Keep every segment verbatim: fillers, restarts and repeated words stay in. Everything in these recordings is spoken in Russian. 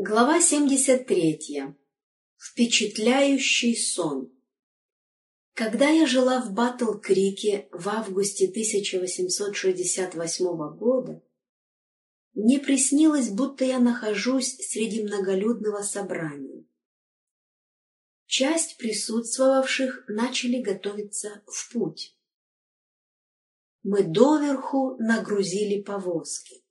Глава семьдесят третья. Впечатляющий сон. Когда я жила в Батл-Крике в августе тысяча восемьсот шестьдесят восьмого года, мне приснилось, будто я нахожусь среди многолюдного собрания. Часть присутствовавших начали готовиться в путь. Мы доверху нагрузили повозки.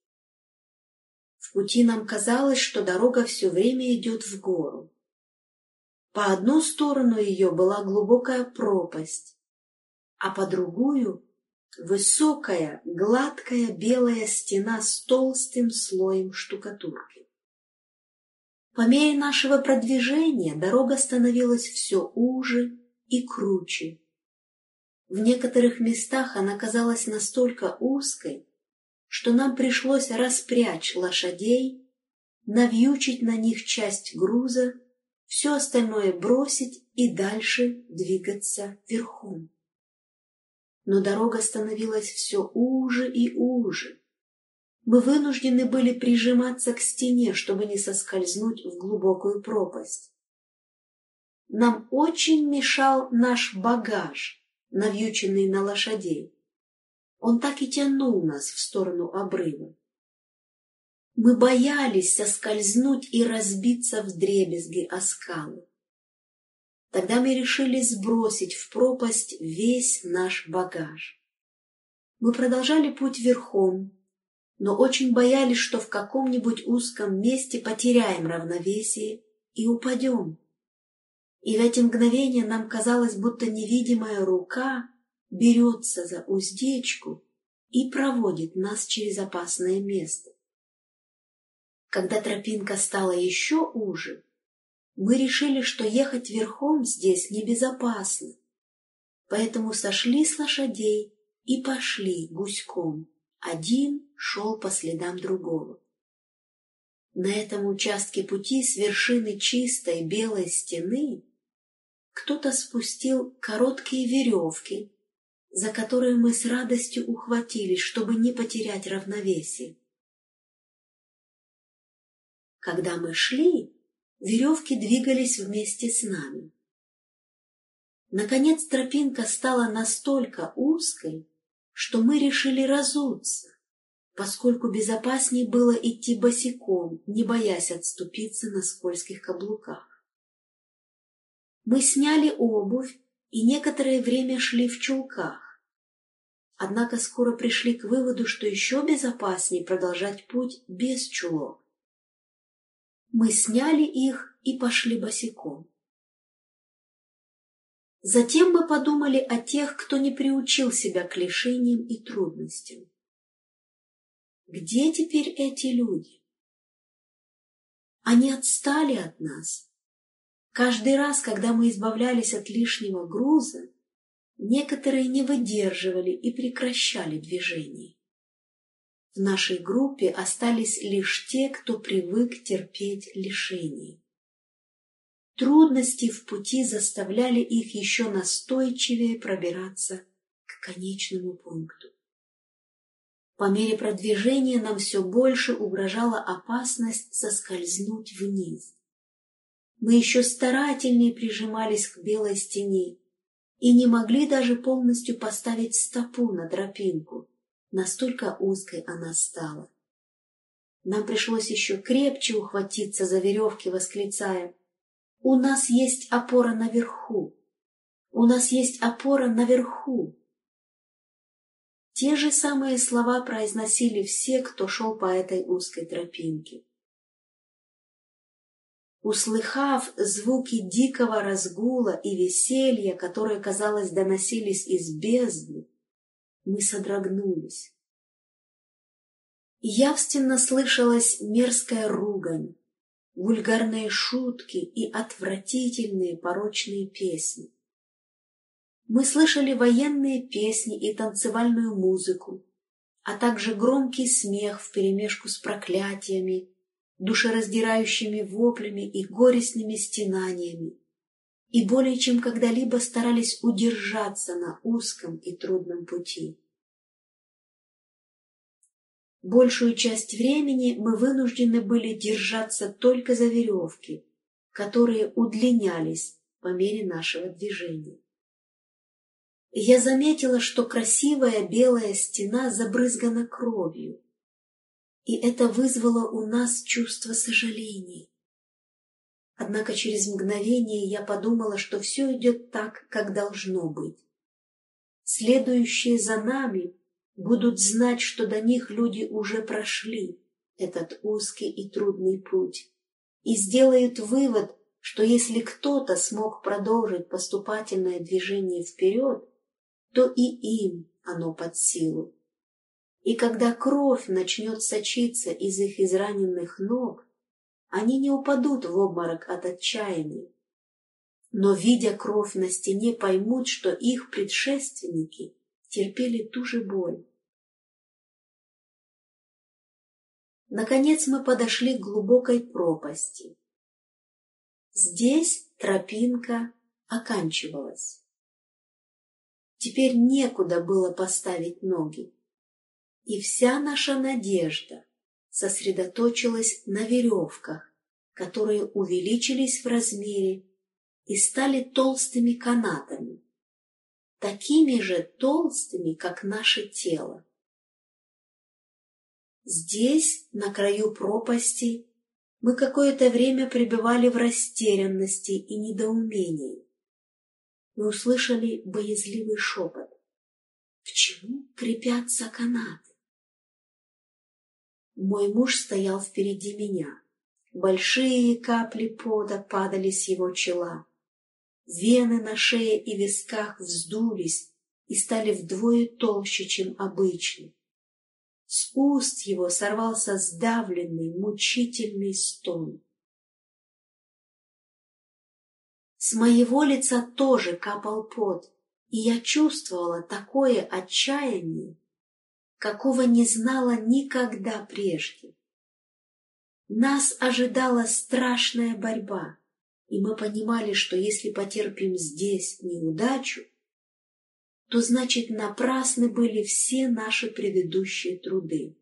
В пути нам казалось, что дорога все время идет в гору. По одну сторону ее была глубокая пропасть, а по другую — высокая, гладкая белая стена с толстым слоем штукатурки. По мере нашего продвижения дорога становилась все уже и круче. В некоторых местах она казалась настолько узкой, что нам пришлось распрячь лошадей, навьючить на них часть груза, все остальное бросить и дальше двигаться верхом. Но дорога становилась все уже и уже. Мы вынуждены были прижиматься к стене, чтобы не соскользнуть в глубокую пропасть. Нам очень мешал наш багаж, навьюченный на лошадей. Он так и тянул нас в сторону обрыва. Мы боялись соскользнуть и разбиться вдребезги о скалы. Тогда мы решили сбросить в пропасть весь наш багаж. Мы продолжали путь верхом, но очень боялись, что в каком-нибудь узком месте потеряем равновесие и упадем. И в эти мгновения нам казалось, будто невидимая рука берется за уздечку и проводит нас через опасное место. Когда тропинка стала еще уже, мы решили, что ехать верхом здесь небезопасно, поэтому сошли с лошадей и пошли гуськом. Один шел по следам другого. На этом участке пути с вершины чистой белой стены кто-то спустил короткие веревки, за которые мы с радостью ухватились, чтобы не потерять равновесие. Когда мы шли, веревки двигались вместе с нами. Наконец тропинка стала настолько узкой, что мы решили разуться, поскольку безопаснее было идти босиком, не боясь отступиться на скользких каблуках. Мы сняли обувь и некоторое время шли в чулках. Однако скоро пришли к выводу, что еще безопаснее продолжать путь без чулок. Мы сняли их и пошли босиком. Затем мы подумали о тех, кто не приучил себя к лишениям и трудностям. Где теперь эти люди? Они отстали от нас. Каждый раз, когда мы избавлялись от лишнего груза, некоторые не выдерживали и прекращали движение. В нашей группе остались лишь те, кто привык терпеть лишения. Трудности в пути заставляли их еще настойчивее пробираться к конечному пункту. По мере продвижения нам все больше угрожала опасность соскользнуть вниз. Мы еще старательнее прижимались к белой стене и не могли даже полностью поставить стопу на тропинку, настолько узкой она стала. Нам пришлось еще крепче ухватиться за веревки, восклицая: «У нас есть опора наверху! У нас есть опора наверху!» Те же самые слова произносили все, кто шел по этой узкой тропинке. Услыхав звуки дикого разгула и веселья, которые, казалось, доносились из бездны, мы содрогнулись. Явственно слышалась мерзкая ругань, вульгарные шутки и отвратительные порочные песни. Мы слышали военные песни и танцевальную музыку, а также громкий смех вперемешку с проклятиями, душераздирающими воплями и горестными стенаниями, и более чем когда-либо старались удержаться на узком и трудном пути. Большую часть времени мы вынуждены были держаться только за веревки, которые удлинялись по мере нашего движения. Я заметила, что красивая белая стена забрызгана кровью, и это вызвало у нас чувство сожаления. Однако через мгновение я подумала, что все идет так, как должно быть. Следующие за нами будут знать, что до них люди уже прошли этот узкий и трудный путь, и сделают вывод, что если кто-то смог продолжить поступательное движение вперед, то и им оно под силу. И когда кровь начнет сочиться из их израненных ног, они не упадут в обморок от отчаяния, но, видя кровь на стене, поймут, что их предшественники терпели ту же боль. Наконец мы подошли к глубокой пропасти. Здесь тропинка оканчивалась. Теперь некуда было поставить ноги, и вся наша надежда сосредоточилась на веревках, которые увеличились в размере и стали толстыми канатами, такими же толстыми, как наше тело. Здесь, на краю пропасти, мы какое-то время пребывали в растерянности и недоумении. Мы услышали боязливый шепот. К чему крепятся канаты? Мой муж стоял впереди меня. Большие капли пота падали с его чела. Вены на шее и висках вздулись и стали вдвое толще, чем обычно. С уст его сорвался сдавленный, мучительный стон. С моего лица тоже капал пот, и я чувствовала такое отчаяние, какого не знала никогда прежде. Нас ожидала страшная борьба, и мы понимали, что если потерпим здесь неудачу, то значит напрасны были все наши предыдущие труды.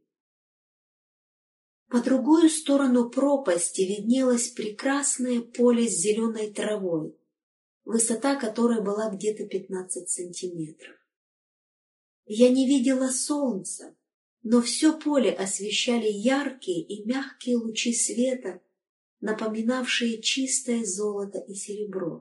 По другую сторону пропасти виднелось прекрасное поле с зеленой травой, высота которой была где-то пятнадцать сантиметров. Я не видела солнца, но все поле освещали яркие и мягкие лучи света, напоминавшие чистое золото и серебро.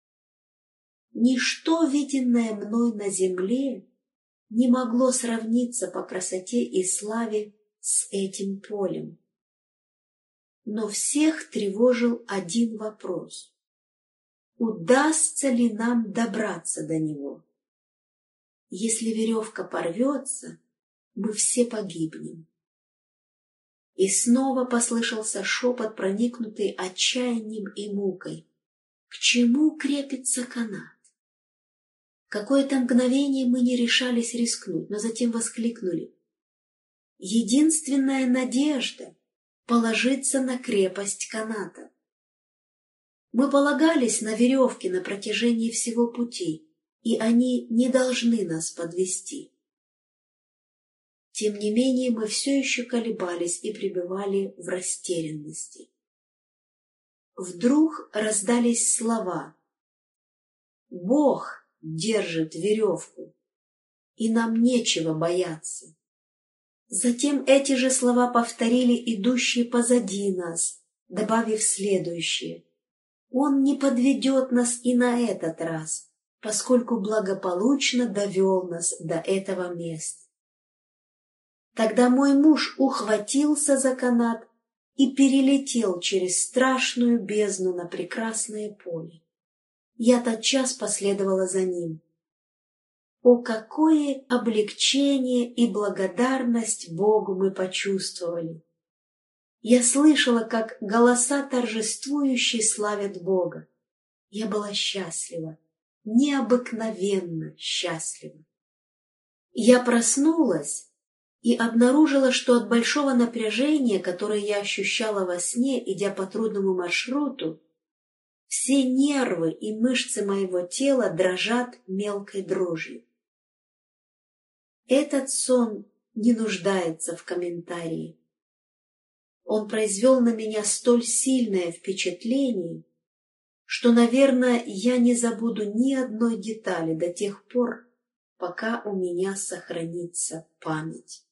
Ничто, виденное мной на земле, не могло сравниться по красоте и славе с этим полем. Но всех тревожил один вопрос. Удастся ли нам добраться до него? Если веревка порвется, мы все погибнем. И снова послышался шепот, проникнутый отчаянием и мукой. К чему крепится канат? Какое-то мгновение мы не решались рискнуть, но затем воскликнули. Единственная надежда — положиться на крепость каната. Мы полагались на веревки на протяжении всего пути, и они не должны нас подвести. Тем не менее, мы все еще колебались и пребывали в растерянности. Вдруг раздались слова. «Бог держит веревку, и нам нечего бояться». Затем эти же слова повторили идущие позади нас, добавив следующее. «Он не подведет нас и на этот раз, поскольку благополучно довел нас до этого места». Тогда мой муж ухватился за канат и перелетел через страшную бездну на прекрасное поле. Я тотчас последовала за ним. О, какое облегчение и благодарность Богу мы почувствовали! Я слышала, как голоса торжествующие славят Бога. Я была счастлива, необыкновенно счастлива. Я проснулась и обнаружила, что от большого напряжения, которое я ощущала во сне, идя по трудному маршруту, все нервы и мышцы моего тела дрожат мелкой дрожью. Этот сон не нуждается в комментарии. Он произвел на меня столь сильное впечатление, что, наверное, я не забуду ни одной детали до тех пор, пока у меня сохранится память.